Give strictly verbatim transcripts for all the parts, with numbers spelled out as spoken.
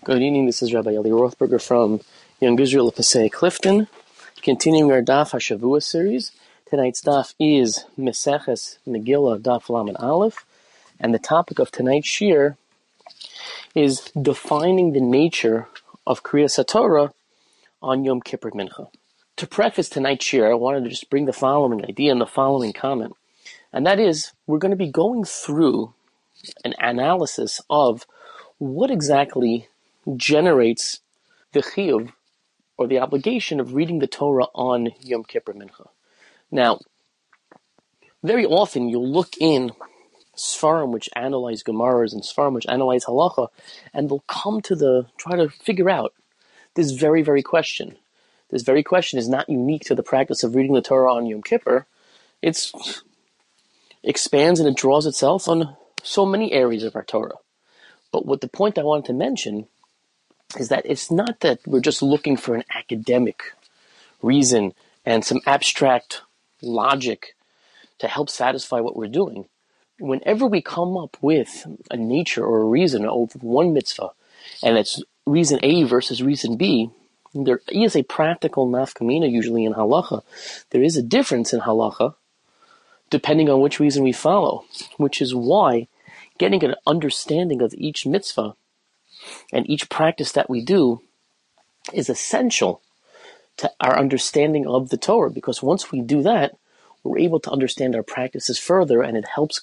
Good evening, this is Rabbi Eli Rothberger from Young Israel of Passaic Clifton. Continuing our Daf HaShavua series. Tonight's Daf is Meseches Megillah Daf Lamed Aleph, and the topic of tonight's shir is defining the nature of Kriyas HaTorah on Yom Kippur Mincha. To preface tonight's shir, I wanted to just bring the following idea and the following comment, and that is, we're going to be going through an analysis of what exactly generates the chiyuv, or the obligation of reading the Torah on Yom Kippur Mincha. Now, very often you'll look in Sfarim which analyze Gemaras and Sfarim which analyze Halacha, and they'll come to the, try to figure out this very, very question. This very question is not unique to the practice of reading the Torah on Yom Kippur. It expands and it draws itself on so many areas of our Torah. But what the point I wanted to mention is that it's not that we're just looking for an academic reason and some abstract logic to help satisfy what we're doing. Whenever we come up with a nature or a reason of one mitzvah, and it's reason A versus reason B, there is a practical nafkamina usually in halacha. There is a difference in halacha depending on which reason we follow, which is why getting an understanding of each mitzvah and each practice that we do is essential to our understanding of the Torah, because once we do that, we're able to understand our practices further, and it helps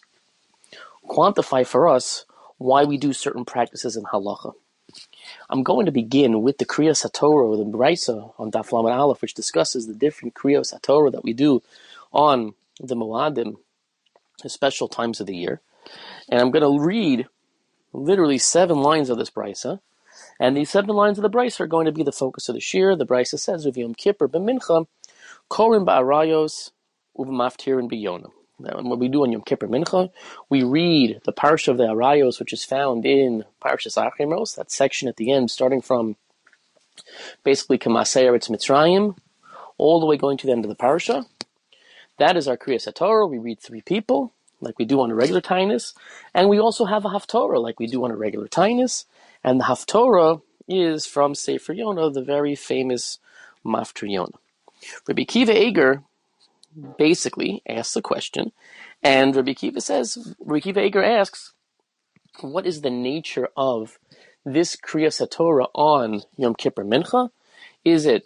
quantify for us why we do certain practices in halacha. I'm going to begin with the Kriyas HaTorah, or the Braisa on Daf Lamed Aleph, which discusses the different Kriyas HaTorah that we do on the Moadim, the special times of the year. And I'm going to read literally seven lines of this Braisa, and these seven lines of the Braisa are going to be the focus of the shir. The Braisa says, "Of Yom Kippur b'mincha, korin ba'arayos uv'maftirin b'yonah." What we do on Yom Kippur Mincha, we read the parsha of the Arayos, which is found in Parshas Achimros, that section at the end, starting from basically Kamasei Eretz Mitzrayim, all the way going to the end of the parsha. That is our Kriyas HaTorah. We read three people, like we do on a regular Tainus, and we also have a Haftorah, like we do on a regular Tainus, and the Haftorah is from Sefer Yonah, the very famous Maftir Yonah. Rabbi Akiva Eger basically asks a question, and Rabbi Akiva says, Rabbi Akiva Eger asks, what is the nature of this Kriyas HaTorah on Yom Kippur Mincha? Is it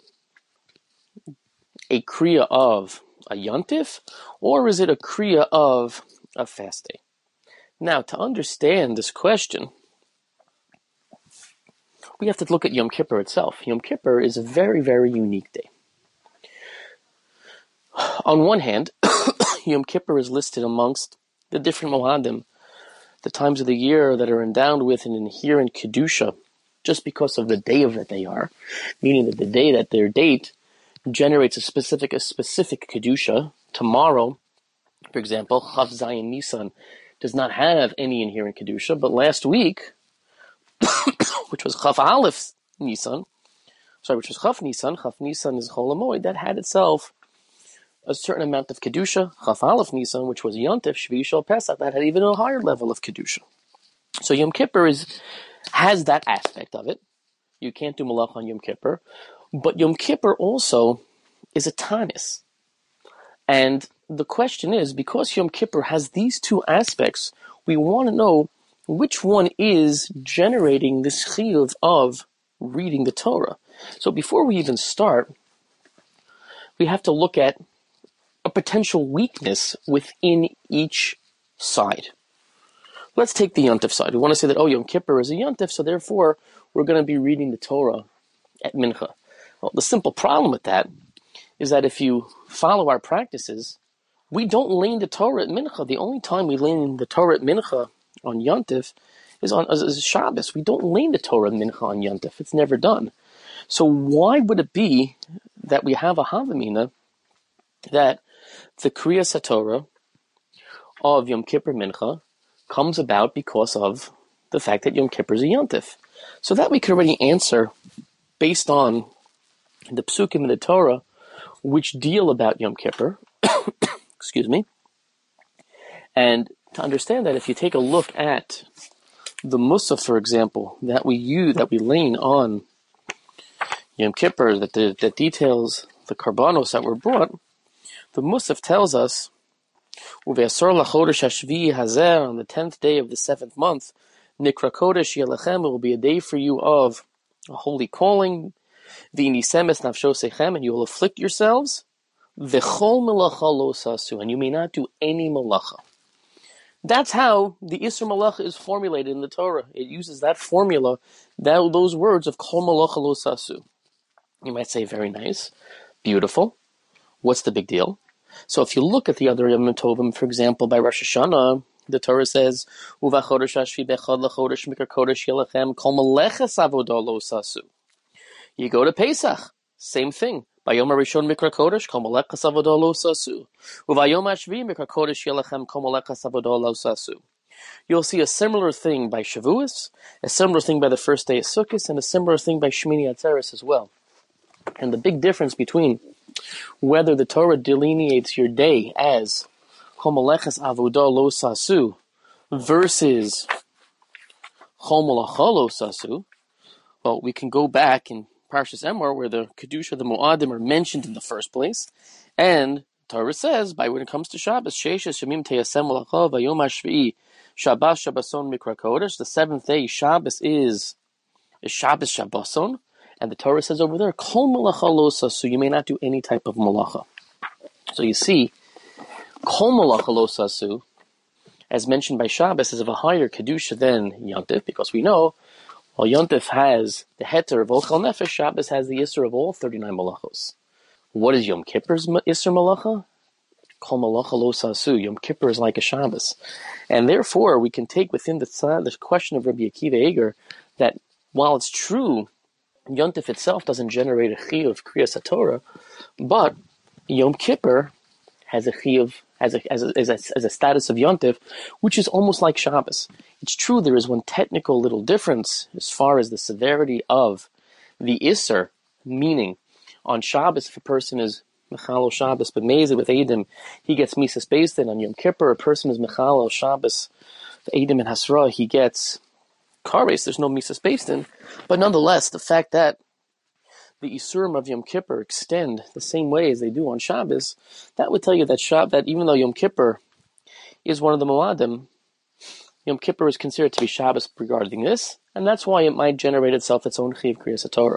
a Kriya of a Yontif, or is it a Kriya of a fast day? Now, to understand this question, we have to look at Yom Kippur itself. Yom Kippur is a very, very unique day. On one hand, Yom Kippur is listed amongst the different Moadim, the times of the year that are endowed with an inherent Kedusha, just because of the day of that they are, meaning that the day that their date generates a specific a specific Kedusha. Tomorrow, for example, Chav Zayin Nisan does not have any inherent Kedusha, but last week, which was Chav Aleph Nisan, sorry, which was Chav Nisan, Chav Nisan is Chol HaMoed, that had itself a certain amount of Kedusha. Chav Aleph Nisan, which was Yontif, Shvi Yishol Pesach, that had even a higher level of Kedusha. So Yom Kippur is, has that aspect of it. You can't do Malach on Yom Kippur. But Yom Kippur also is a Tanis. And the question is, because Yom Kippur has these two aspects, we want to know which one is generating this chiyuv of reading the Torah. So before we even start, we have to look at a potential weakness within each side. Let's take the Yontif side. We want to say that, oh, Yom Kippur is a Yontif, so therefore we're going to be reading the Torah at Mincha. Well, the simple problem with that is that if you follow our practices, we don't lean the Torah at Mincha. The only time we lean the Torah at Mincha on Yontif is on is Shabbos. We don't lean the Torah at Mincha on Yontif. It's never done. So why would it be that we have a Havamina that the Kriyas HaTorah of Yom Kippur Mincha comes about because of the fact that Yom Kippur is a Yontif? So that we could already answer based on the Psukim in the Torah which deal about Yom Kippur, excuse me, and to understand that if you take a look at the Musaf, for example, that we use, that we lean on Yom Kippur, that, the, that details the karbanos that were brought, the Musaf tells us, Uve'asor lachodesh hashvi'i hazer, on the tenth day of the seventh month, Nikra Kodesh Yelechem, it will be a day for you of a holy calling, V'inisemes nafshosechem, and you will afflict yourselves, V'chol melacha lo sasu, and you may not do any melacha. That's how the Isser Malacha is formulated in the Torah. It uses that formula, that, those words of Kol Malacha Lo Sasu. You might say, very nice, beautiful. What's the big deal? So if you look at the other Yom Tovim, for example, by Rosh Hashanah, the Torah says, Uva Chodesh Hashvi Bechad LaChodesh Mikra Kodesh Yelechem Kol Meleches Avodah Lo Sasu. You go to Pesach, same thing. Bayom HaRishon Mikra Kodesh Kol Meleches Avodah Lo Sasu. Uvayom HaShvi Mikra Kodesh Yelechem Kol Meleches Avodah Lo Sasu. You'll see a similar thing by Shavuos, a similar thing by the first day of Sukkot, and a similar thing by Shmini Atzeres as well. And the big difference between whether the Torah delineates your day as Kol Meleches Avodah Lo Sasu versus Kol Melacha Lo Sasu, well, we can go back in Parshas Emor, where the Kedusha, the Moadim, are mentioned in the first place, and Torah says, by when it comes to Shabbos, Sheishes Shemim Teyasem Melacha Vayom HaShvi'i Shabbos Shabboson Mikra Kodesh, the seventh day, Shabbos is, is Shabbos Shabboson, and the Torah says over there, Kol Melacha Lo Sasu, you may not do any type of Melacha. So you see, Kol Melacha Lo Sasu, as mentioned by Shabbos, is of a higher Kedusha than Yontif, because we know, while Yontif has the heter of Ochel Nefesh, Shabbos has the Isser of all thirty-nine Malachos. What is Yom Kippur's Isser Malacha? Kol Melacha Lo Sasu. Yom Kippur is like a Shabbos. And therefore, we can take within the, the question of Rabbi Akiva Eiger that while it's true, Yontif itself doesn't generate a chiyuv of Kriyas HaTorah, but Yom Kippur has a chiyuv, as a, as a, as a, as a status of Yontif, which is almost like Shabbos. It's true there is one technical little difference as far as the severity of the Isser, meaning on Shabbos, if a person is Mechalo Shabbos, but Mezeh with Eidim, he gets Misas Beis Din. On Yom Kippur, a person is Mechalo Shabbos, Eidim and Hasra, he gets Kares, there's no Misas Beis Din. But nonetheless, the fact that the Isurim of Yom Kippur extend the same way as they do on Shabbos, that would tell you that Shab, that even though Yom Kippur is one of the Moadim, Yom Kippur is considered to be Shabbos regarding this, and that's why it might generate itself its own Chiv Kriyas HaTorah.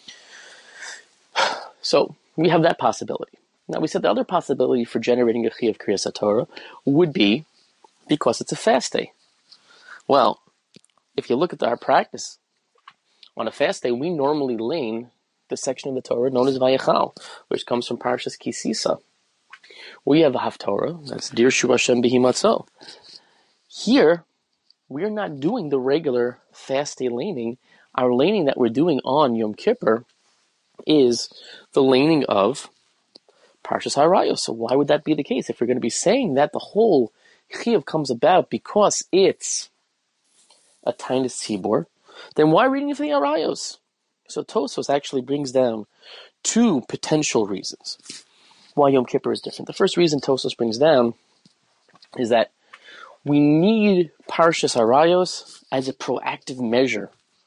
So, we have that possibility. Now, we said the other possibility for generating a Chiv Kriyas HaTorah would be because it's a fast day. Well, if you look at our practice, on a fast day, we normally lean the section of the Torah known as Vayechal, which comes from Parshas Kisisa. We have a Haftorah, that's Dirshu Hashem Behimatzo. Here, we're not doing the regular fast day laning. Our laning that we're doing on Yom Kippur is the laning of Parshas Harayos. So why would that be the case? If we're going to be saying that the whole Chiyuv comes about because it's a tiny tzibor, then why reading it for the Harayos? So Tosfos actually brings down two potential reasons why Yom Kippur is different. The first reason Tosfos brings down is that we need Parshas Harayos as a proactive measure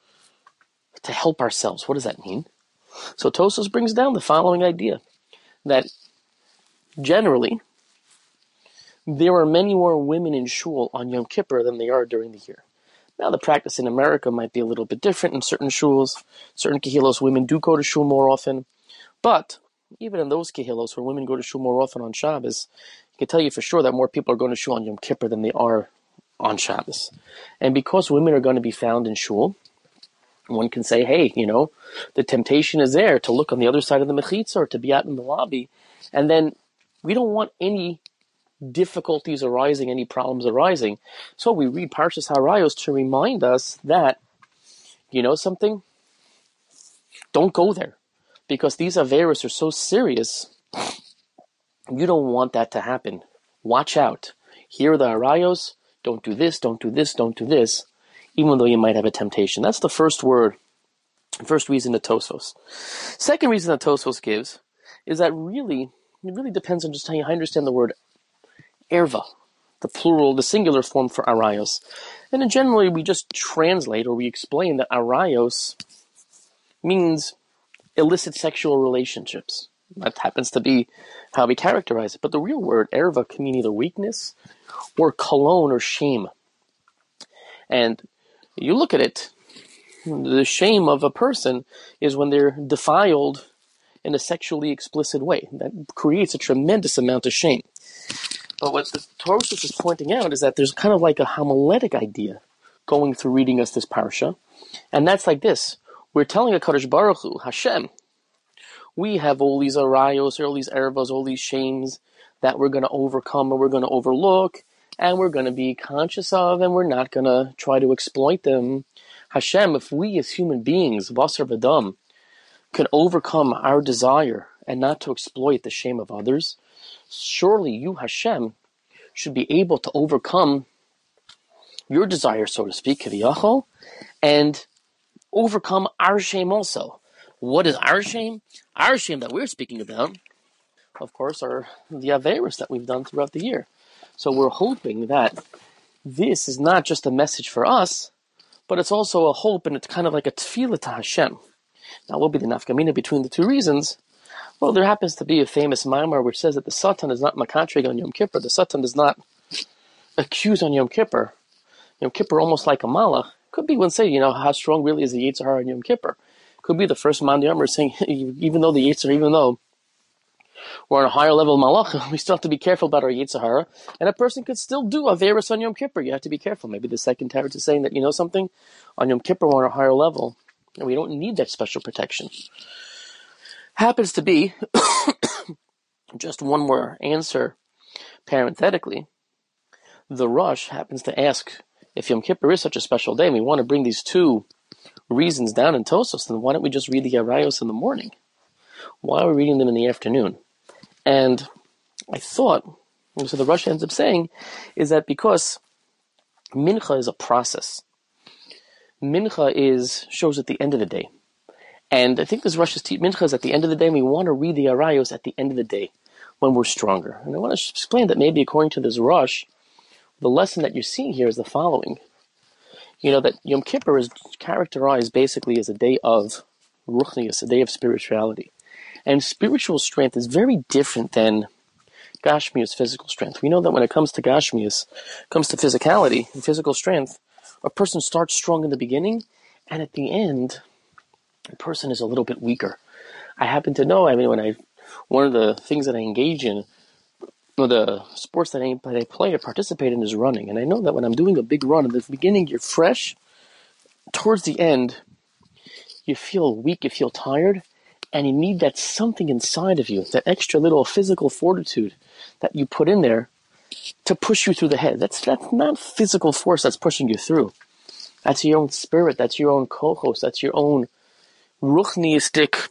to help ourselves. What does that mean? So Tosfos brings down the following idea, that generally there are many more women in shul on Yom Kippur than there are during the year. Now, the practice in America might be a little bit different. In certain shuls, certain kehilos, women do go to shul more often. But even in those kehilos where women go to shul more often on Shabbos, I can tell you for sure that more people are going to shul on Yom Kippur than they are on Shabbos. And because women are going to be found in shul, one can say, hey, you know, the temptation is there to look on the other side of the mechitza or to be out in the lobby. And then we don't want any difficulties arising, any problems arising. So we read Parshas Harayos to remind us that, you know something? Don't go there. Because these Averos are so serious, you don't want that to happen. Watch out. Here are the Harayos. Don't do this, don't do this, don't do this, even though you might have a temptation. That's the first word, first reason that Tosfos. Second reason that Tosfos gives is that really, it really depends on just how you understand the word erva. the plural, the singular form for arayos. And then generally we just translate or we explain that arayos means illicit sexual relationships. That happens to be how we characterize it. But the real word, erva, can mean either weakness or cologne or shame. And you look at it, the shame of a person is when they're defiled in a sexually explicit way. That creates a tremendous amount of shame. But what the Toros is pointing out is that there's kind of like a homiletic idea going through reading us this parsha. And that's like this. We're telling HaKadosh Baruch Hu, Hashem, we have all these arayos, all these ervas, all these shames that we're going to overcome and we're going to overlook and we're going to be conscious of and we're not going to try to exploit them. Hashem, if we as human beings, Basar V'Dam, can overcome our desire and not to exploit the shame of others, surely you, Hashem, should be able to overcome your desire, so to speak, Kiviyachol, and overcome our shame also. What is our shame? Our shame that we're speaking about, of course, are the Averis that we've done throughout the year. So we're hoping that this is not just a message for us, but it's also a hope and it's kind of like a tefillah to Hashem. Now, what will be the nafkamina between the two reasons? Well, there happens to be a famous Maimar which says that the Satan is not makatrig on Yom Kippur. The Satan does not accuse on Yom Kippur. Yom Kippur, almost like a malach. Could be one say, you know, how strong really is the Yetzer Hara on Yom Kippur? Could be the first man Yomar saying, even though the Yetzer, even though we're on a higher level of malach, we still have to be careful about our Yetzer Hara. And a person could still do Averis on Yom Kippur. You have to be careful. Maybe the second Teretz is saying that, you know something, on Yom Kippur we're on a higher level, and we don't need that special protection. Happens to be, just one more answer, parenthetically, the Rosh happens to ask, if Yom Kippur is such a special day, and we want to bring these two reasons down in Tosos, then why don't we just read the Arayos in the morning? Why are we reading them in the afternoon? And I thought, so the Rosh ends up saying, is that because Mincha is a process. Mincha is shows at the end of the day. And I think this Rosh's teach Mincha is at the end of the day, and we want to read the Arayos at the end of the day when we're stronger. And I want to explain that maybe according to this Rosh, the lesson that you're seeing here is the following. You know, that Yom Kippur is characterized basically as a day of ruchnius, a day of spirituality. And spiritual strength is very different than Gashmius, physical strength. We know that when it comes to Gashmius, comes to physicality and physical strength, a person starts strong in the beginning, and at the end, a person is a little bit weaker. I happen to know, I mean, when I, one of the things that I engage in, or the sports that I, that I play or participate in is running. And I know that when I'm doing a big run, in the beginning you're fresh, towards the end, you feel weak, you feel tired, and you need that something inside of you, that extra little physical fortitude that you put in there to push you through the head. That's that's not physical force that's pushing you through. That's your own spirit, that's your own kohos, that's your own ruchniistic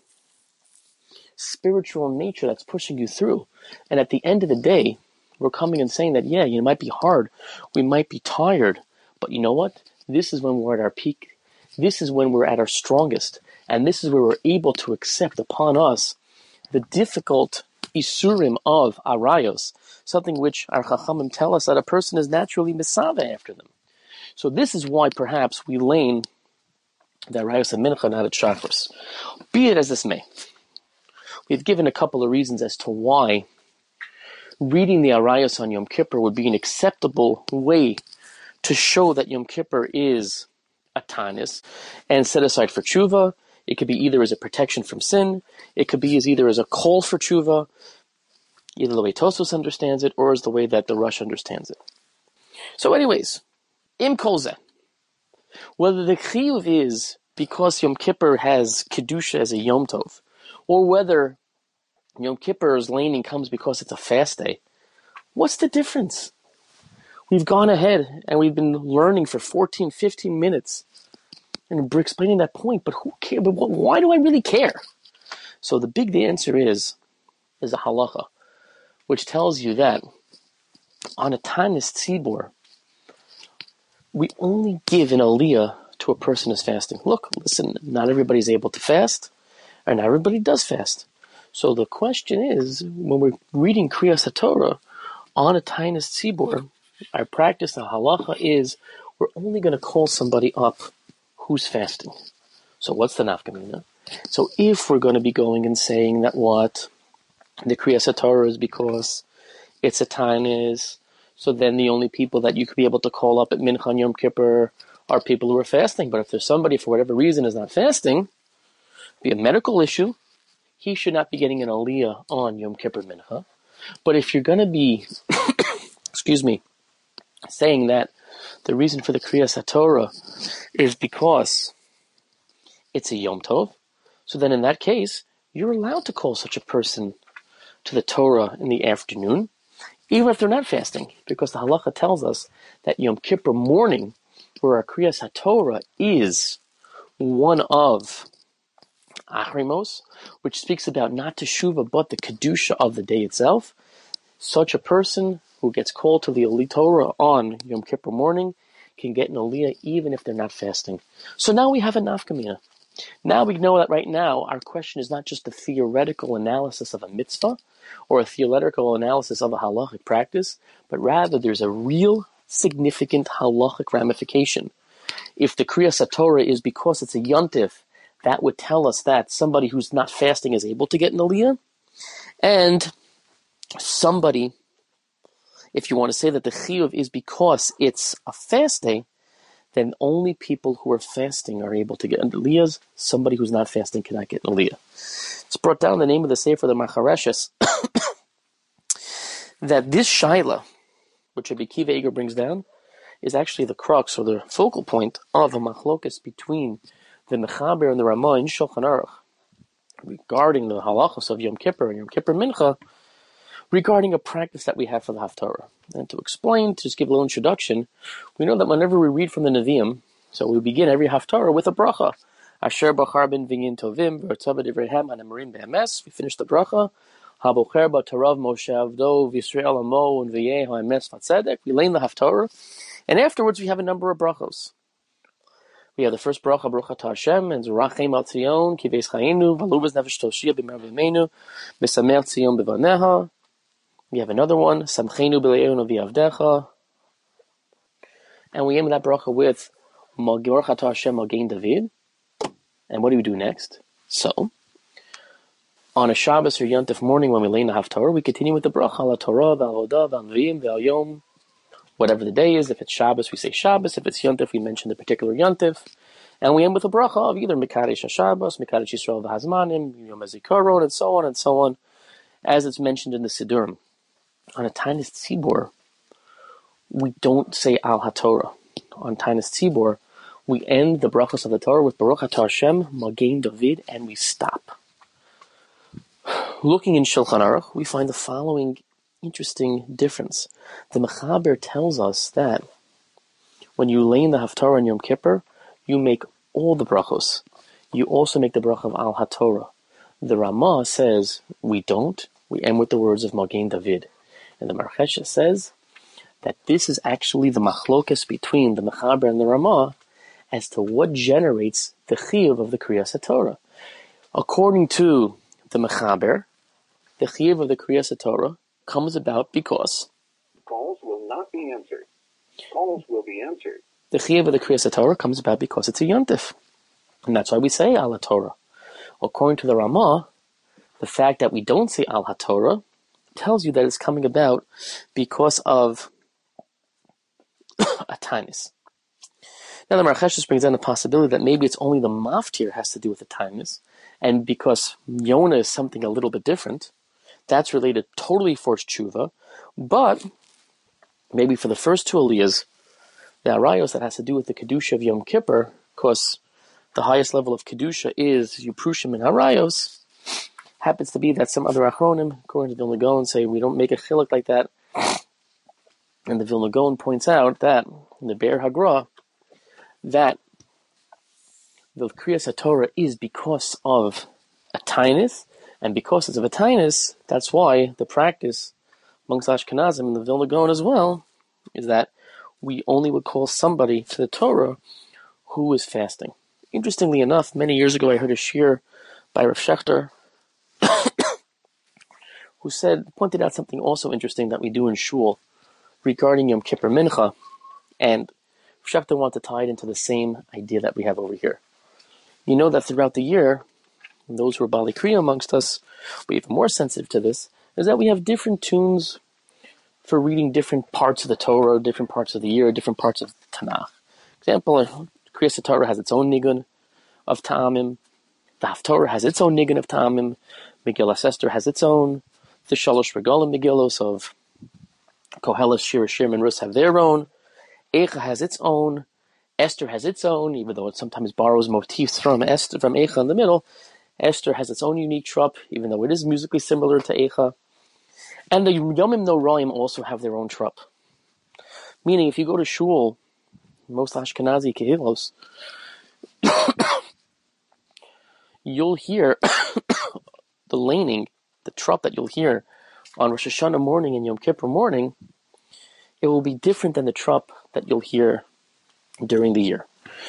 spiritual nature that's pushing you through. And at the end of the day, we're coming and saying that, yeah, it might be hard, we might be tired, but you know what? This is when we're at our peak. This is when we're at our strongest. And this is where we're able to accept upon us the difficult isurim of arayos, something which our chachamim tell us that a person is naturally misave after them. So this is why perhaps we lane the arayos and mincha not at shachris. Be it as this may. We've given a couple of reasons as to why reading the arayos on Yom Kippur would be an acceptable way to show that Yom Kippur is a tanis and set aside for tshuva. It could be either as a protection from sin, it could be as either as a call for tshuva, either the way Tosos understands it, or as the way that the Rosh understands it. So anyways, im kol zeh, whether the chiyuv is because Yom Kippur has Kedusha as a Yom Tov, or whether Yom Kippur's laning comes because it's a fast day, what's the difference? We've gone ahead and we've been learning for fourteen, fifteen minutes and we're explaining that point, but who cares? But why do I really care? So the big the answer is, is a halacha, which tells you that on a tanis tzibur, we only give an aliyah to a person who's fasting. Look, listen, not everybody's able to fast, and not everybody does fast. So the question is, when we're reading Kriyas HaTorah on a tanis tzibur, our practice, the halacha, is we're only going to call somebody up who's fasting. So what's the nafkamina? So if we're going to be going and saying that what the Kriyas HaTorah is because it's a tainis, so then the only people that you could be able to call up at Mincha and Yom Kippur are people who are fasting. But if there's somebody for whatever reason is not fasting, be a medical issue, he should not be getting an aliyah on Yom Kippur Mincha. But if you're going to be, excuse me, saying that the reason for the Kriyas HaTorah is because it's a Yom Tov, so then in that case, you're allowed to call such a person to the Torah in the afternoon, even if they're not fasting, because the halacha tells us that Yom Kippur morning, where our Kriyas HaTorah is one of Achrimos, which speaks about not Teshuvah, but the Kedusha of the day itself, such a person who gets called to the Oli Torah on Yom Kippur morning can get an aliyah even if they're not fasting. So now we have a nafkamina. Now we know that right now our question is not just a theoretical analysis of a mitzvah or a theoretical analysis of a halachic practice, but rather there's a real significant halachic ramification. If the Kriyas HaTorah is because it's a yontif, that would tell us that somebody who's not fasting is able to get an aliyah, and somebody, if you want to say that the chiyuv is because it's a fast day, then only people who are fasting are able to get an aliyahs. Somebody who's not fasting cannot get an aliyah. It's brought down the name of the Sefer, the Machareshes, that this shaila, which Rabbi Akiva Eiger brings down, is actually the crux or the focal point of a machlokas between the Mechaber and the Ramah in Shulchan Aruch regarding the halachos of Yom Kippur and Yom Kippur Mincha, regarding a practice that we have for the Haftarah. And to explain, to just give a little introduction, we know that whenever we read from the Nevi'im, so we begin every Haftarah with a bracha. Asher bachar ben vinyin tovim, v'ertzah b'divreihem ha'nemerim be'emes. We finish the bracha. Ha'bocher b'tarav Moshe avdo v'Yisrael amo and v'yeh ha'emes v'tzedek. We lay in the Haftarah. And afterwards we have a number of brachos. We have the first bracha, Baruch Atah Hashem, and Zerachem al Tzion, Kiveis Chayinu, V'lubas Nefesh Toshia b'mer v'meinu, B'samer Tzion b'vaneha. We have another one, Samchenu b'le'einu v'yavdecha. And we end that bracha with Baruch Atah Hashem Magen David. And what do we do next? So, on a Shabbos or Yontif morning when we lay in the Haftarah, we continue with the bracha, Ala Torah, V'al Hodah, V'al Nevi'im, V'al Yom. Whatever the day is, if it's Shabbos, we say Shabbos. If it's Yontif, we mention the particular Yontif. And we end with a bracha of either Mekadesh HaShabbos, Mekadesh Yisrael V'Hazmanim, Yom HaZikaron, and so on and so on, as it's mentioned in the Siddurim. On a Taanis Tzibor, we don't say Al HaTorah. On Taanis Tzibor, we end the brachos of the Torah with Baruch Atah Hashem, Magen David, and we stop. Looking in Shulchan Aruch, we find the following interesting difference. The Mechaber tells us that when you lay in the Haftarah on Yom Kippur, you make all the brachos. You also make the bracha of Al HaTorah. The Ramah says we don't. We end with the words of Magen David. And the Marchesha says that this is actually the machlokas between the Mechaber and the Ramah as to what generates the chiyuv of the Kriyas HaTorah. According to the Mechaber, the chiyuv of the Kriyas HaTorah comes about because calls will not be answered. Calls will be answered. The chiyuv of the Kriyas HaTorah comes about because it's a yontif. And that's why we say Al HaTorah. According to the Ramah, the fact that we don't say Al HaTorah tells you that it's coming about because of a tainis. Now the Marcheshes brings down the possibility that maybe it's only the maftir has to do with the tainis, and because Yonah is something a little bit different, that's related totally for tshuva, but maybe for the first two aliyahs, the arayos that has to do with the kedusha of Yom Kippur, because the highest level of kedusha is Yuprushim and arayos, happens to be that some other achronim, according to Vilna Gaon, say we don't make a chiluk like that. And the Vilna Gaon points out that in the Be'er Hagra, that the Kriyas HaTorah is because of a tainis, and because it's of a tainis, that's why the practice amongst Ashkenazim and the Vilna Gaon as well is that we only would call somebody to the Torah who is fasting. Interestingly enough, many years ago I heard a shir by Rav Shechter who said, pointed out something also interesting that we do in shul, regarding Yom Kippur Mincha, and Shechta want to tie it into the same idea that we have over here. You know that throughout the year, those who are Bali Kriya amongst us, we're even more sensitive to this, is that we have different tunes for reading different parts of the Torah, different parts of the year, different parts of the Tanakh. For example, Kriyas Torah has its own nigun of Ta'amim, the Haftorah has its own nigun of Ta'amim, Megillah Esther has its own, the Shalosh Regalim Megillos of Koheles, Shir, Shir, and Rus have their own, Eicha has its own, Esther has its own, even though it sometimes borrows motifs from Esther, from Eicha in the middle. Esther has its own unique trup, even though it is musically similar to Eicha. And the Yomim Noraim also have their own trup. Meaning, if you go to shul, most Ashkenazi Kehilos, you'll hear the laning, the trup that you'll hear on Rosh Hashanah morning and Yom Kippur morning, it will be different than the trup that you'll hear during the year.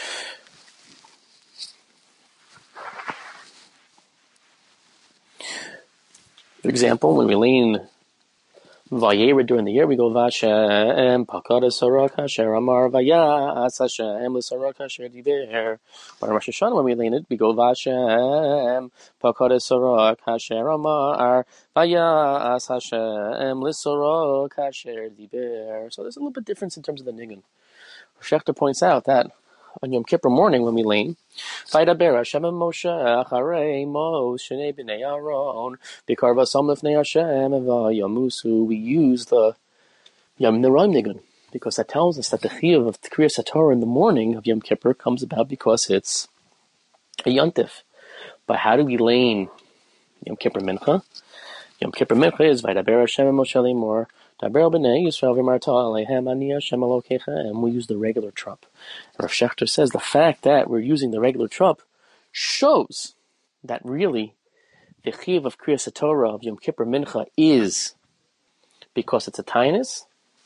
For example, when we lean Vayera during the year, we go Vashem Pakada Sarah Kasher Amar Vayas Hashem L'Sarah Kasher Diber. But on Rosh Hashanah, when we lean it, we go Vashem Pakada Sarah Kasher Amar Vayas Hashem L'Sarah Kasher Diber. So there's a little bit difference in terms of the nigun. Shechta points out that on Yom Kippur morning when we lean, Vaydaber Hashem Moshe Acharei Moshe Shnei Bnei Aaron B'Karva Sam Lifnei Hashem Vayamusu. We use the Yom Noraim nigun because that tells us that the chiyuv of the Kriyas Torah in the morning of Yom Kippur comes about because it's a yontif. But how do we lean Yom Kippur Mincha? Yom Kippur Mincha is Vaydaber Hashem Moshe Lemor Daber Bnei Yisrael V'Marta Aleihem Ani Hashem Elokecha, and we use the regular trup. Rav Shechter says the fact that we're using the regular trup shows that really the chiyuv of Kriyas Torah of Yom Kippur Mincha is because it's a tainus,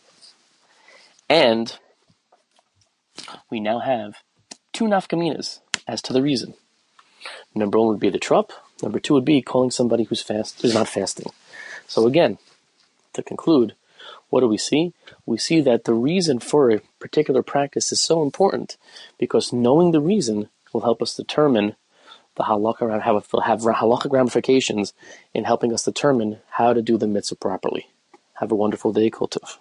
and we now have two nafkaminas as to the reason. Number one would be the trup. Number two would be calling somebody who's fast who's not fasting. So again, to conclude, what do we see? We see that the reason for a particular practice is so important because knowing the reason will help us determine the halakha, how it will have halakhic ramifications in helping us determine how to do the mitzvah properly. Have a wonderful day, Kol Tov.